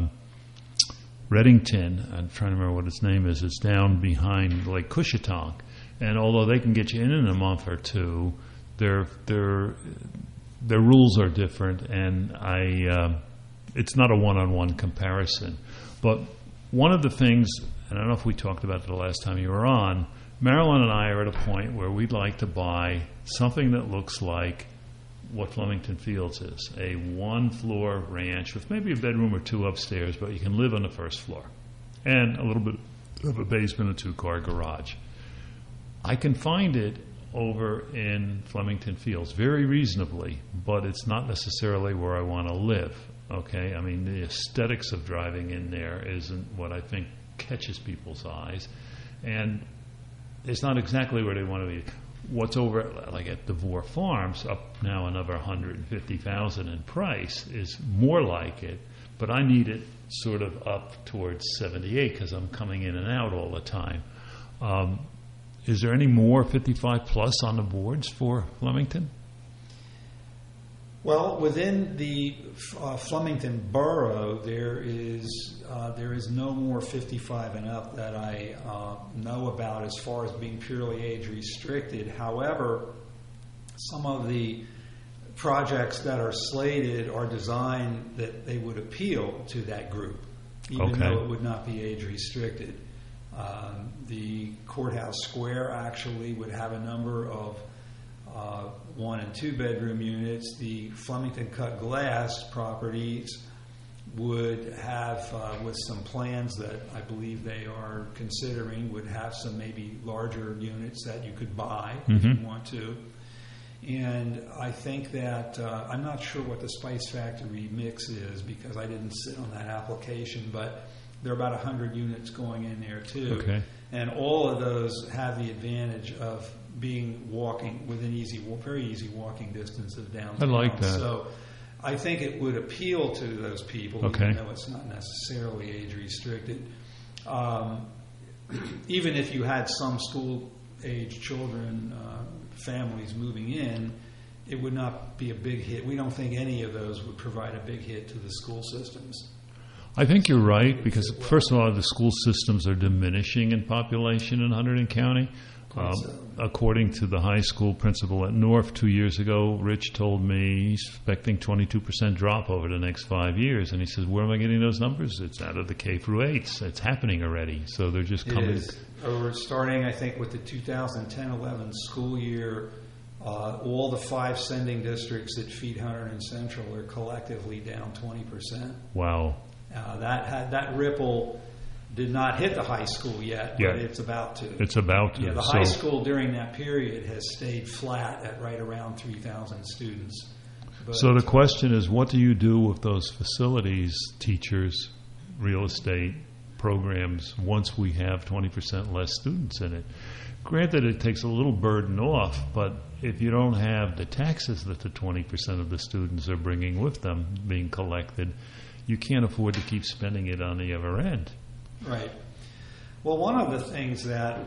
Reddington. I'm trying to remember what its name is. It's down behind Lake Cushatonk. And although they can get you in a month or two, their rules are different, and it's not a one-on-one comparison. But one of the things, and I don't know if we talked about it the last time you were on, Marilyn and I are at a point where we'd like to buy something that looks like what Flemington Fields is, a one-floor ranch with maybe a bedroom or two upstairs, but you can live on the first floor, and a little bit of a basement, a two-car garage. I can find it over in Flemington Fields very reasonably, but it's not necessarily where I want to live. Okay, I mean, the aesthetics of driving in there isn't what I think catches people's eyes, and it's not exactly where they want to be. What's over, like at Devore Farms, up now another $150,000 in price, is more like it, but I need it sort of up towards 78 because I'm coming in and out all the time. Is there any more 55 plus on the boards for Flemington? Well, within the Flemington borough, there is no more 55 and up that I know about as far as being purely age restricted. However, some of the projects that are slated are designed that they would appeal to that group, even though it would not be age restricted. The Courthouse Square actually would have a number of 1 and 2 bedroom units. The Flemington Cut Glass properties would have, with some plans that I believe they are considering, would have some maybe larger units that you could buy if you want to. And I think that, I'm not sure what the Spice Factory mix is because I didn't sit on that application, but there are about 100 units going in there too. Okay. And all of those have the advantage of being within very easy walking distance of downtown. I like that. So I think it would appeal to those people, even though it's not necessarily age restricted. Even if you had some school-age children, families moving in, it would not be a big hit. We don't think any of those would provide a big hit to the school systems. I think you're right, because first of all, the school systems are diminishing in population in Hunterdon County. According to the high school principal at North 2 years ago, Rich told me he's expecting 22% drop over the next 5 years. And he says, where am I getting those numbers? It's out of the K through 8s. It's happening already. So they're just coming. It is. We're starting, I think, with the 2010-11 school year. All the 5 sending districts that feed Hunterdon Central are collectively down 20%. Wow. That ripple did not hit the high school yet, but it's about to. It's about to. Yeah, the high school during that period has stayed flat at right around 3,000 students. So the question is, what do you do with those facilities, teachers, real estate, programs, once we have 20% less students in it? Granted, it takes a little burden off, but if you don't have the taxes that the 20% of the students are bringing with them being collected, you can't afford to keep spending it on the other end. Right. Well, one of the things that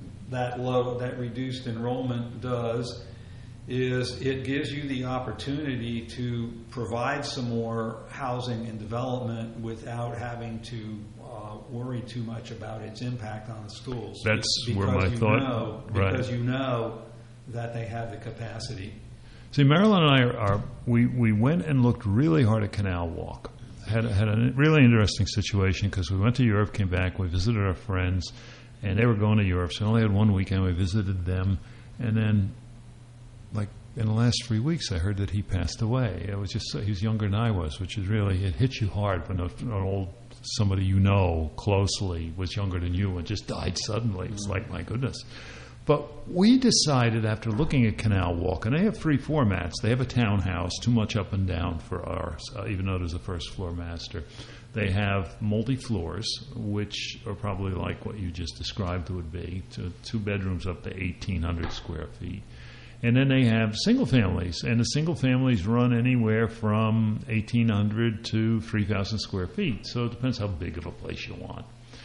reduced enrollment does is it gives you the opportunity to provide some more housing and development without having to worry too much about its impact on the schools. That's where my thought. Because you know that they have the capacity. See, Marilyn and I we went and looked really hard at Canal Walk. Had a really interesting situation because we went to Europe, came back, we visited our friends, and they were going to Europe, so we only had one weekend. We visited them, and then, like in the last 3 weeks, I heard that he passed away. It was just he was younger than I was, which is really, it hits you hard when somebody you know closely was younger than you and just died suddenly. It's like, my goodness. But we decided after looking at Canal Walk, and they have 3 formats. They have a townhouse, too much up and down for ours, even though there's a first floor master. They have multi-floors, which are probably like what you just described would be, 2 bedrooms up to 1,800 square feet. And then they have single families, and the single families run anywhere from 1,800 to 3,000 square feet. So it depends how big of a place you want.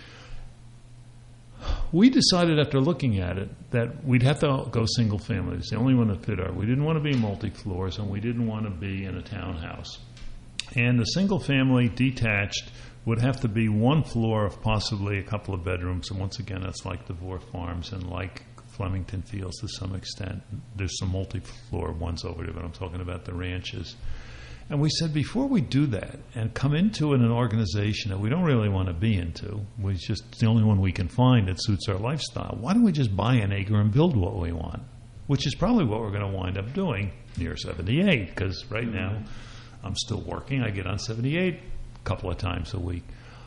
We decided after looking at it that we'd have to go single family. It's the only one that fit our. We didn't want to be multi-floors, and we didn't want to be in a townhouse. And the single family detached would have to be 1 floor of possibly a couple of bedrooms. And once again, that's like DeVore Farms and like Flemington Fields to some extent. There's some multi-floor ones over there, but I'm talking about the ranches. And we said, before we do that and come into an organization that we don't really want to be into, it's just the only one we can find that suits our lifestyle, why don't we just buy an acre and build what we want? Which is probably what we're going to wind up doing near 78, because right now I'm still working. I get on 78 a couple of times a week.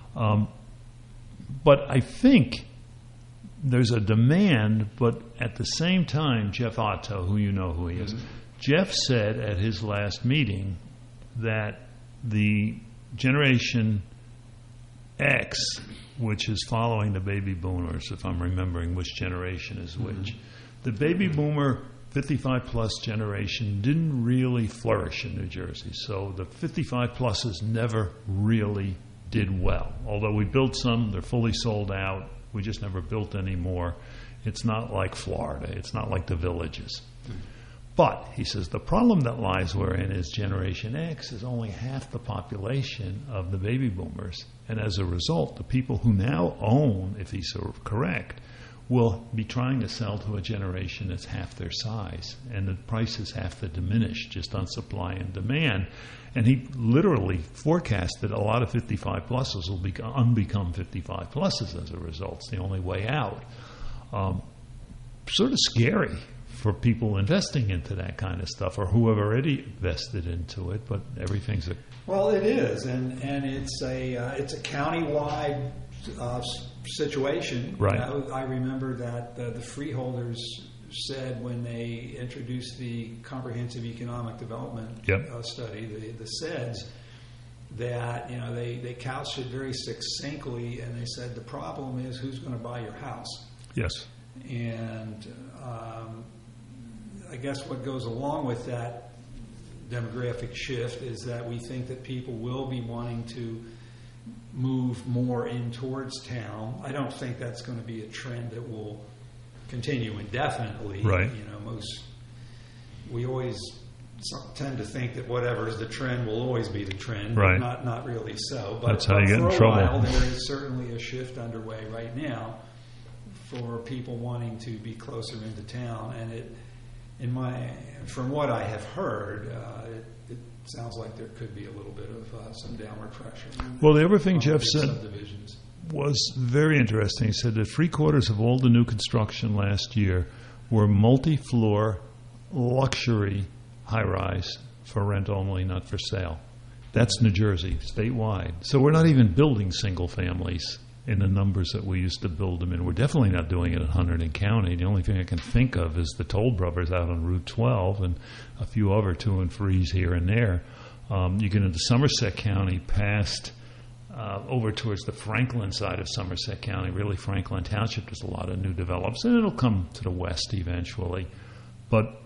But I think there's a demand, but at the same time, Jeff Otto, who you know who he is, Jeff said at his last meeting that the Generation X, which is following the baby boomers, if I'm remembering which generation is which, the baby boomer 55-plus generation didn't really flourish in New Jersey. So the 55-pluses never really did well. Although we built some, they're fully sold out. We just never built any more. It's not like Florida. It's not like the villages. But, he says, the problem that lies wherein is Generation X is only half the population of the baby boomers. And as a result, the people who now own, if he's correct, will be trying to sell to a generation that's half their size. And the prices have to diminish just on supply and demand. And he literally forecasted a lot of 55-pluses will unbecome 55-pluses as a result. It's the only way out. Sort of scary for people investing into that kind of stuff, or who have already invested into it, but everything's a... Well, it is, and it's a county-wide situation. Right. I remember that the freeholders said when they introduced the Comprehensive Economic Development study, the CEDS, that they couched it very succinctly, and they said the problem is who's going to buy your house. Yes. And I guess what goes along with that demographic shift is that we think that people will be wanting to move more in towards town. I don't think that's going to be a trend that will continue indefinitely. Right. We always tend to think that whatever is the trend will always be the trend. Right. Not really so. But that's how you get in for a trouble. while, there is certainly a shift underway right now for people wanting to be closer into town, and from what I have heard, it sounds like there could be a little bit of some downward pressure. Well, the other thing Jeff said was very interesting. He said that 3/4 of all the new construction last year were multi-floor luxury high-rise for rent only, not for sale. That's New Jersey, statewide. So we're not even building single families in the numbers that we used to build them in. We're definitely not doing it at Hunterdon County. The only thing I can think of is the Toll Brothers out on Route 12 and a few other 2 and 3s here and there. You get into Somerset County past over towards the Franklin side of Somerset County, really Franklin Township, there's a lot of new develops, and it'll come to the west eventually. But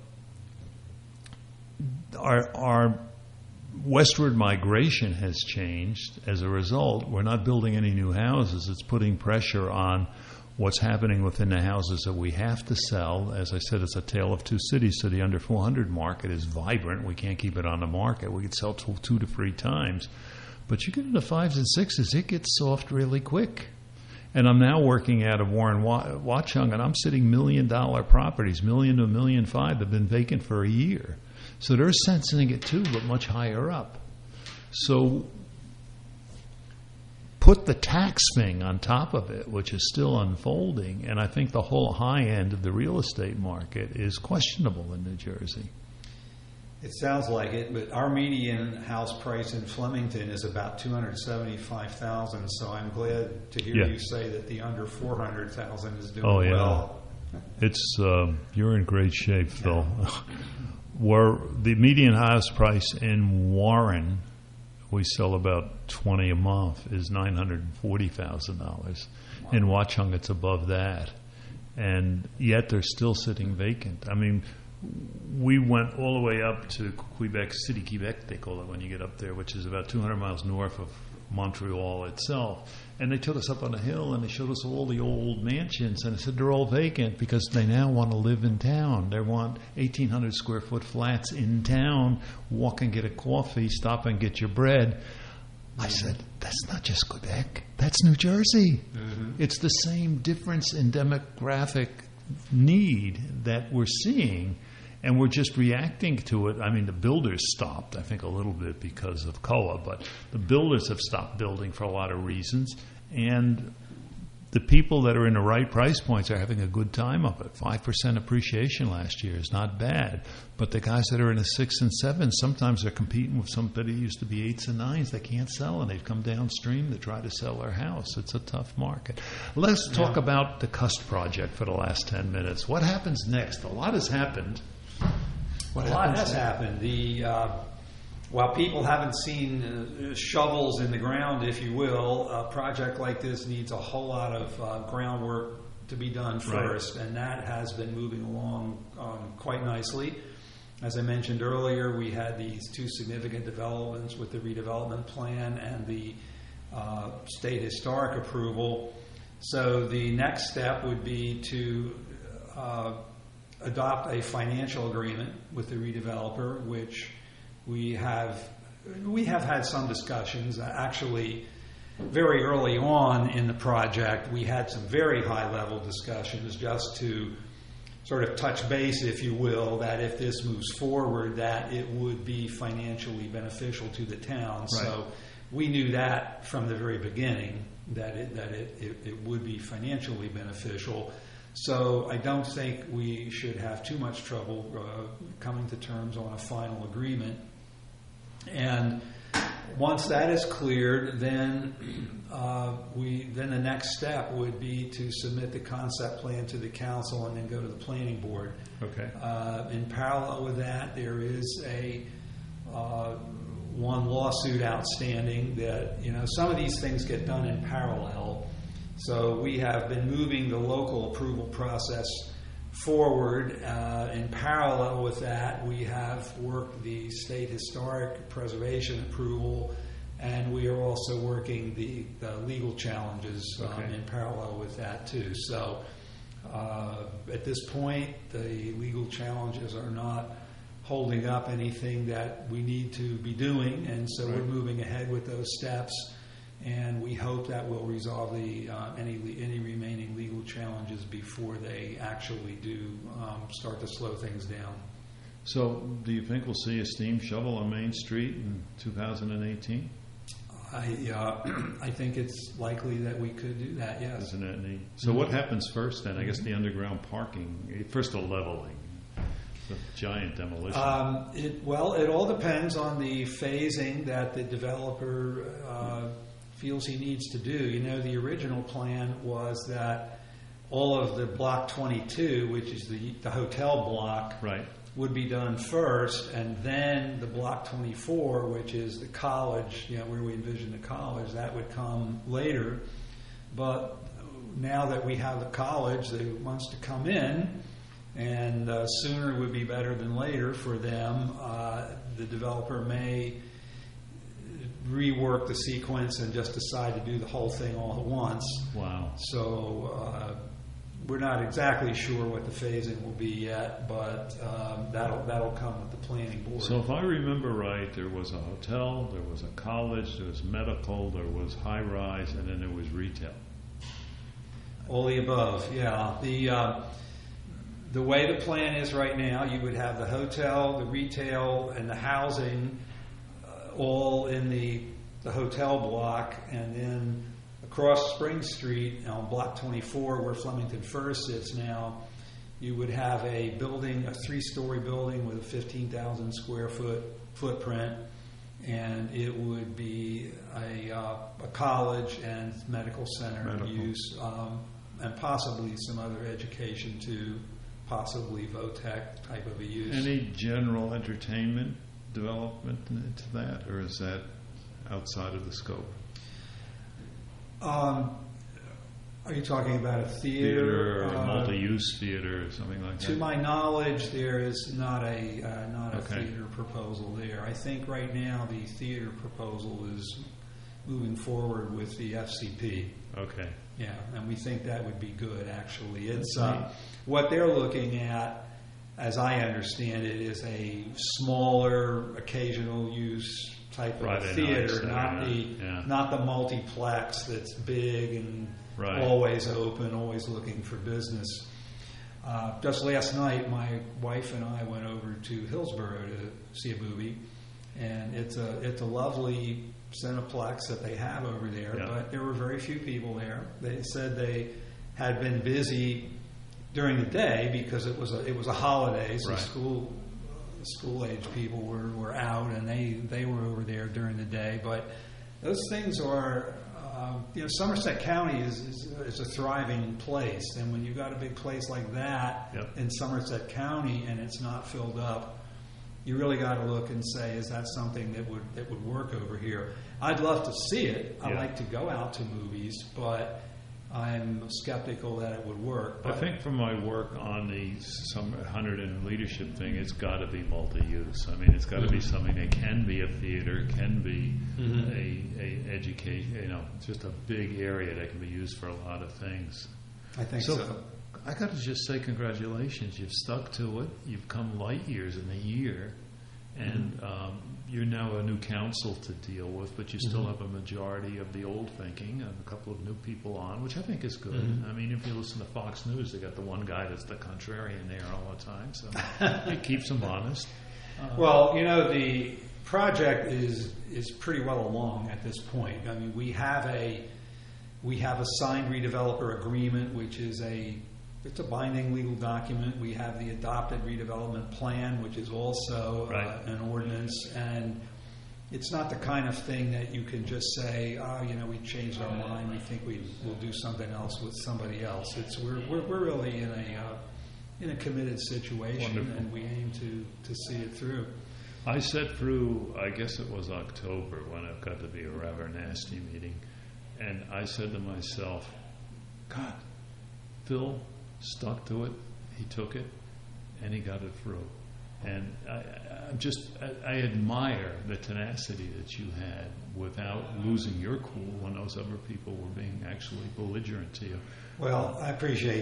our westward migration has changed. As a result, we're not building any new houses. It's putting pressure on what's happening within the houses that we have to sell. As I said, it's a tale of two cities. So the under 400 market is vibrant. We can't keep it on the market. We could sell 2 to 3 times. But you get into 5s and 6s, it gets soft really quick. And I'm now working out of Warren Watchung, and I'm sitting $1 million properties, $1 million to $1.5 million, that have been vacant for a year. So they're sensing it too, but much higher up. So put the tax thing on top of it, which is still unfolding, and I think the whole high end of the real estate market is questionable in New Jersey. It sounds like it, but our median house price in Flemington is about $275,000. So I'm glad to hear you say that the under 400,000 is doing well. It's you're in great shape, Phil. Where the median house price in Warren, we sell about 20 a month, is $940,000. In Watchung, it's above that, and yet they're still sitting vacant. I mean, we went all the way up to Quebec City, Quebec, they call it when you get up there, which is about 200 miles north of Montreal itself. And they took us up on a hill and they showed us all the old mansions, and they said they're all vacant because they now want to live in town. They want 1,800 square foot flats in town, walk and get a coffee, stop and get your bread. I said, that's not just Quebec, that's New Jersey. Mm-hmm. It's the same difference in demographic need that we're seeing, and we're just reacting to it. I mean, the builders stopped, I think, a little bit because of COA, but the builders have stopped building for a lot of reasons, and the people that are in the right price points are having a good time of it. 5% appreciation last year is not bad, but the guys that are in the 6 and 7, sometimes they're competing with somebody who used to be 8s and 9s. They can't sell, and they've come downstream to try to sell their house. It's a tough market. Let's talk about the CUST project for the last 10 minutes. What happens next? A lot has happened. A lot has happened. While people haven't seen shovels in the ground, if you will, a project like this needs a whole lot of groundwork to be done first, and that has been moving along quite nicely. As I mentioned earlier, we had these 2 significant developments with the redevelopment plan and the state historic approval. So the next step would be to adopt a financial agreement with the redeveloper, which we have had some discussions. Actually, very early on in the project, we had some very high-level discussions just to sort of touch base, if you will, that if this moves forward, that it would be financially beneficial to the town. Right. So we knew that from the very beginning, that it would be financially beneficial. So I don't think we should have too much trouble coming to terms on a final agreement. And once that is cleared, then the next step would be to submit the concept plan to the council and then go to the planning board. Okay. In parallel with that, there is one lawsuit outstanding that, some of these things get done in parallel. So we have been moving the local approval process forward. In parallel with that, we have worked the state historic preservation approval, and we are also working the legal challenges in parallel with that too. So at this point, the legal challenges are not holding up anything that we need to be doing, and so we're moving ahead with those steps. And we hope that will resolve any remaining legal challenges before they actually do start to slow things down. So, do you think we'll see a steam shovel on Main Street in 2018? I think it's likely that we could do that, yes. Isn't it neat? So what happens first then? I guess the underground parking, first the leveling, the giant demolition. It all depends on the phasing that the developer feels he needs to do. You know, the original plan was that all of the Block 22, which is the hotel block, would be done first, and then the Block 24, which is the college, where we envision the college, that would come later. But now that we have the college that wants to come in, and sooner would be better than later for them, the developer may rework the sequence and just decide to do the whole thing all at once. Wow. So we're not exactly sure what the phasing will be yet, but that'll come with the planning board. So if I remember right, there was a hotel, there was a college, there was medical, there was high-rise, and then there was retail. All the above, yeah. The way the plan is right now, you would have the hotel, the retail, and the housing all in the hotel block, and then across Spring Street on Block 24, where Flemington First sits now, you would have a building, a 3-story building with a 15,000 square foot footprint, and it would be a college and medical center use, and possibly some other education too, possibly VOTEC type of a use. Any general entertainment development into that, or is that outside of the scope? Are you talking about a theater? Or a multi-use theater or something like that? To my knowledge, there is not a theater proposal there. I think right now the theater proposal is moving forward with the FCP. Okay. Yeah, and we think that would be good, actually. It's what they're looking at, as I understand it, is a smaller, occasional use type of theater, not the multiplex that's big and always open, always looking for business. Just last night, my wife and I went over to Hillsborough to see a movie, and it's a lovely Cineplex that they have over there, but there were very few people there. They said they had been busy during the day because it was a holiday, so school age people were out, and they were over there during the day. But those things are, Somerset County is a thriving place, and when you've got a big place like that in Somerset County and it's not filled up, you really got to look and say, is that something that would work over here? I'd love to see it. I like to go out to movies, but I'm skeptical that it would work. I think from my work on the Summit 100 and leadership thing, it's got to be multi-use. I mean, it's got to be something that can be a theater, can be a education. Just a big area that can be used for a lot of things. I think so. I got to just say congratulations. You've stuck to it. You've come light years in a year, and you're now a new council to deal with, but you still have a majority of the old thinking and a couple of new people on, which I think is good. I mean, if you listen to Fox News, they got the one guy that's the contrarian there all the time, so it keeps them honest. Well, the project is pretty well along at this point. I mean, we have a signed redeveloper agreement, which is it's a binding legal document. We have the adopted redevelopment plan, which is also an ordinance, and it's not the kind of thing that you can just say, we changed our mind. We think we'll do something else with somebody else. We're really in a committed situation. Wonderful. And we aim to see it through. I sat through, I guess it was October, when it got to be a rather nasty meeting, and I said to myself, God, Phil stuck to it, he took it, and he got it through. And I admire the tenacity that you had without losing your cool when those other people were being actually belligerent to you. Well, I appreciate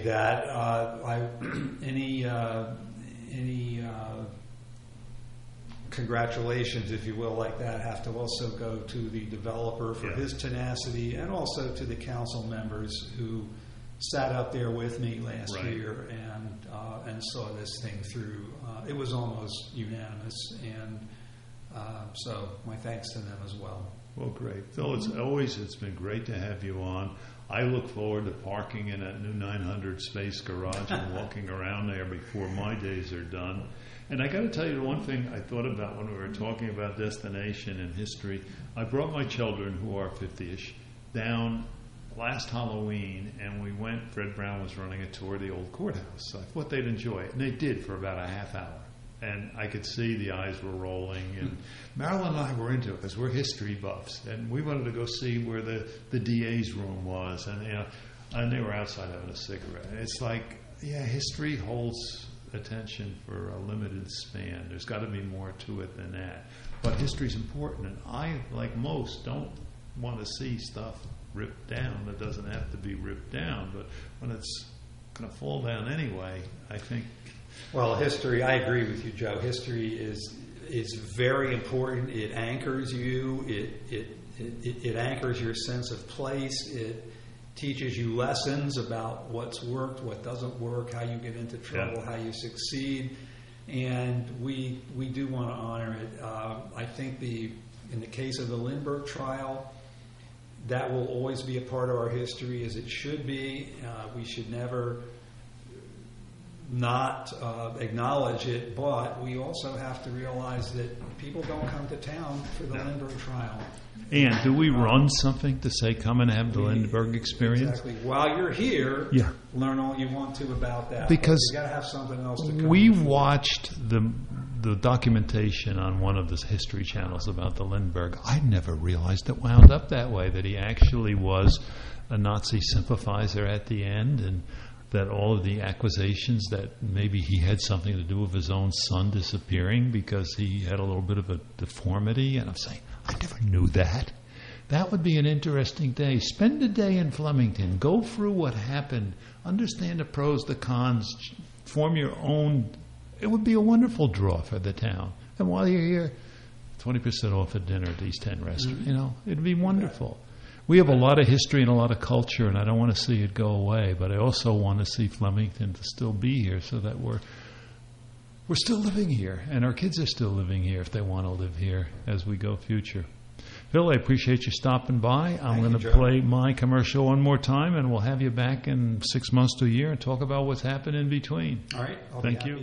congratulations, if you will, like that, have to also go to the developer for his tenacity, and also to the council members who sat up there with me last year and saw this thing through. It was almost unanimous, and so my thanks to them as well. Well, great. So it's been great to have you on. I look forward to parking in that new 900 space garage and walking around there before my days are done. And I got to tell you, the one thing I thought about when we were talking about destination and history, I brought my children, who are 50-ish, down last Halloween, and we went. Fred Brown was running a tour of the old courthouse. So I thought they'd enjoy it, and they did for about a half hour. And I could see the eyes were rolling. And Marilyn and I were into it because we're history buffs, and we wanted to go see where the DA's room was, and they were outside having a cigarette. It's like, history holds attention for a limited span. There's got to be more to it than that. But history's important, and I, like most, don't want to see stuff ripped down that doesn't have to be ripped down. But when it's going to fall down anyway, I think. Well, history, I agree with you, Joe. History is very important. It anchors you. It anchors your sense of place. It teaches you lessons about what's worked, what doesn't work, how you get into trouble, how you succeed. And we do want to honor it. I think in the case of the Lindbergh trial, that will always be a part of our history, as it should be. We should never not acknowledge it, but we also have to realize that people don't come to town for the Lindbergh trial. And do we run something to say, come and have the Lindbergh experience? Exactly. While you're here, learn all you want to about that. Because you got to have something else to come. We watched the documentation on one of the history channels about the Lindbergh. I never realized it wound up that way, that he actually was a Nazi sympathizer at the end, and that all of the accusations that maybe he had something to do with his own son disappearing because he had a little bit of a deformity. And I'm saying, I never knew that. That would be an interesting day. Spend a day in Flemington. Go through what happened. Understand the pros, the cons. Form your own. It would be a wonderful draw for the town. And while you're here, 20% off at dinner at East 10 Restaurant. Mm-hmm. It'd be wonderful. We have a lot of history and a lot of culture, and I don't want to see it go away, but I also want to see Flemington to still be here so that we're still living here, and our kids are still living here if they want to live here as we go future. Phil, I appreciate you stopping by. I'm going to play my commercial one more time, and we'll have you back in 6 months to a year and talk about what's happened in between. All right. Thank you.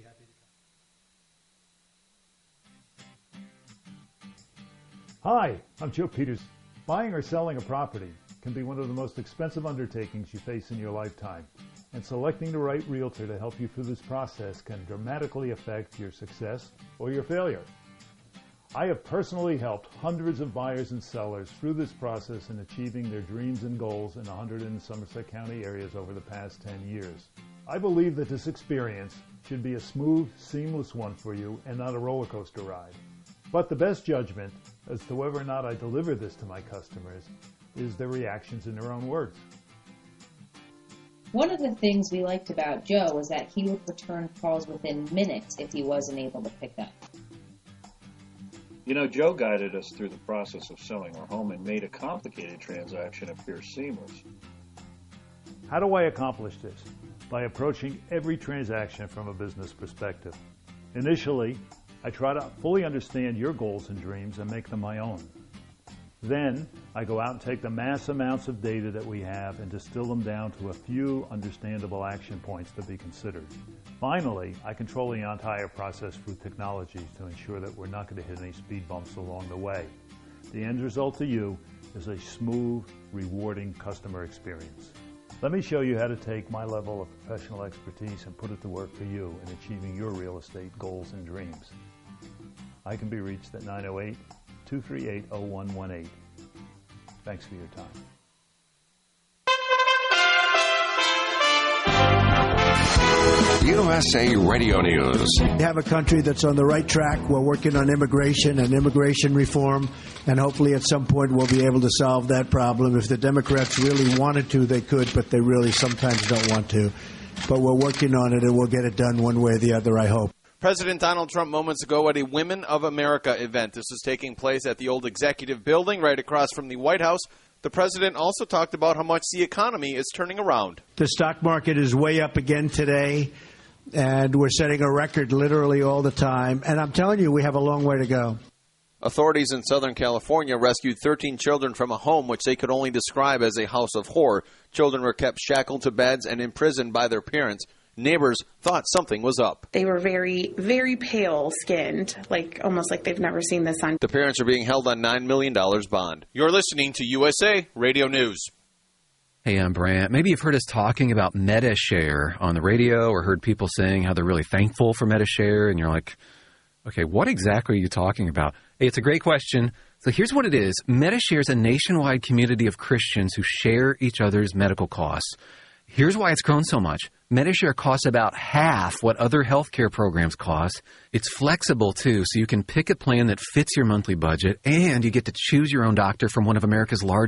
Hi, I'm Joe Peters. Buying or selling a property can be one of the most expensive undertakings you face in your lifetime, and selecting the right realtor to help you through this process can dramatically affect your success or your failure. I have personally helped hundreds of buyers and sellers through this process in achieving their dreams and goals in 100 and Somerset County areas over the past 10 years. I believe that this experience should be a smooth, seamless one for you and not a roller coaster ride. But the best judgment as to whether or not I deliver this to my customers is their reactions in their own words. One of the things we liked about Joe was that he would return calls within minutes if he wasn't able to pick up. You know, Joe guided us through the process of selling our home and made a complicated transaction appear seamless. How do I accomplish this? By approaching every transaction from a business perspective. Initially, I try to fully understand your goals and dreams and make them my own. Then, I go out and take the mass amounts of data that we have and distill them down to a few understandable action points to be considered. Finally, I control the entire process through technology to ensure that we're not going to hit any speed bumps along the way. The end result to you is a smooth, rewarding customer experience. Let me show you how to take my level of professional expertise and put it to work for you in achieving your real estate goals and dreams. I can be reached at 908-238-0118. Thanks for your time. USA Radio News. We have a country that's on the right track. We're working on immigration and immigration reform, and hopefully at some point we'll be able to solve that problem. If the Democrats really wanted to, they could, but they really sometimes don't want to. But we're working on it, and we'll get it done one way or the other, I hope. President Donald Trump moments ago at a Women of America event. This is taking place at the old Executive Building right across from the White House. The president also talked about how much the economy is turning around. The stock market is way up again today, and we're setting a record literally all the time. And I'm telling you, we have a long way to go. Authorities in Southern California rescued 13 children from a home which they could only describe as a house of horror. Children were kept shackled to beds and imprisoned by their parents. Neighbors thought something was up. They were very, very pale-skinned, almost like they've never seen the sun. The parents are being held on $9 million bond. You're listening to USA Radio News. Hey, I'm Brant. Maybe you've heard us talking about Medi-Share on the radio or heard people saying how they're really thankful for Medi-Share, and you're like, okay, what exactly are you talking about? Hey, it's a great question. So here's what it is. Medi-Share is a nationwide community of Christians who share each other's medical costs. Here's why it's grown so much. Medi-Share costs about half what other healthcare programs cost. It's flexible, too, so you can pick a plan that fits your monthly budget, and you get to choose your own doctor from one of America's largest